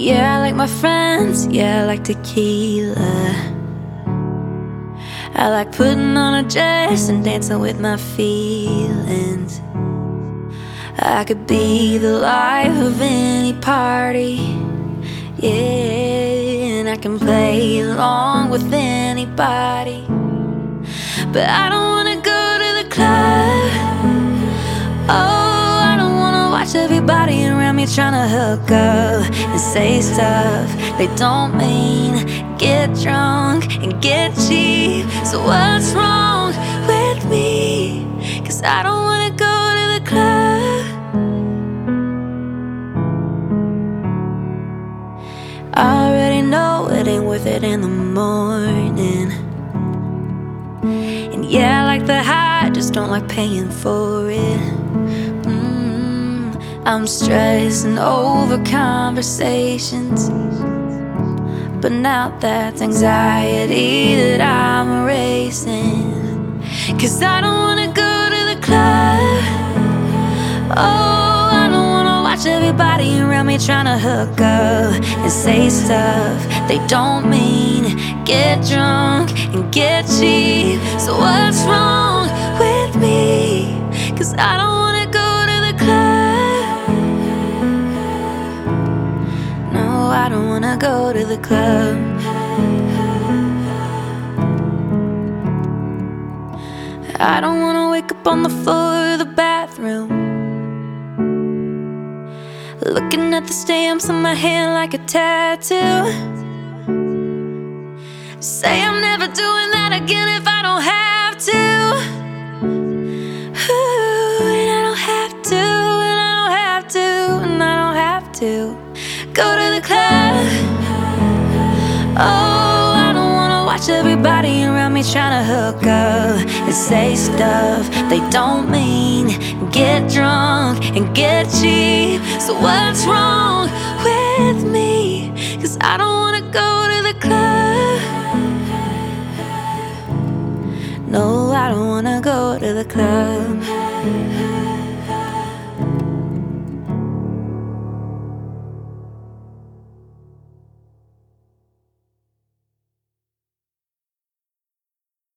Yeah, I like my friends, yeah, I like tequila. I like putting on a dress and dancing with my feelings. I could be the life of any party, yeah, and I can play along with anybody. But I don't wanna go to the club. Oh, I don't wanna watch everybody around me tryna hook up and say stuff they don't mean. Get drunk and get cheap. So what's wrong with me? 'Cause I don't wanna go to the club. I already know it ain't worth it in the morning. And yeah, I like the high, just don't like paying for it. I'm stressing over conversations, but now that's anxiety that I'm erasing. 'Cause I don't wanna go to the club. Oh, I don't wanna watch everybody around me tryna hook up and say stuff they don't mean. Get drunk and get cheap. So what's wrong with me? 'Cause I don't wanna go to the club. No, I don't wanna go to the club. I don't wanna wake up on the floor of the bathroom, looking at the stamps on my hand like a tattoo. Say I'm never doing that again if I don't have to. Ooh, and I don't have to, and I don't have to, and I don't have to go to the club. Oh, I don't wanna watch everybody around me tryna hook up and say stuff they don't mean. Get drunk and get cheap. So what's wrong with me? 'Cause I don't wanna go to the club. No, I don't wanna go to the club.